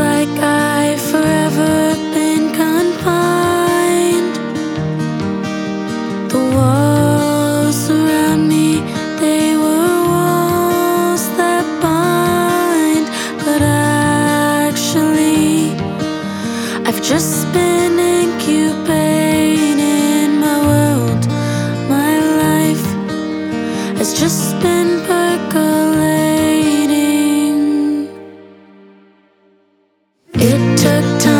like I've forever been confined. The walls around me, they were walls that bind. But actually, I've just been incubating my world. My life has just been percolating. It took time.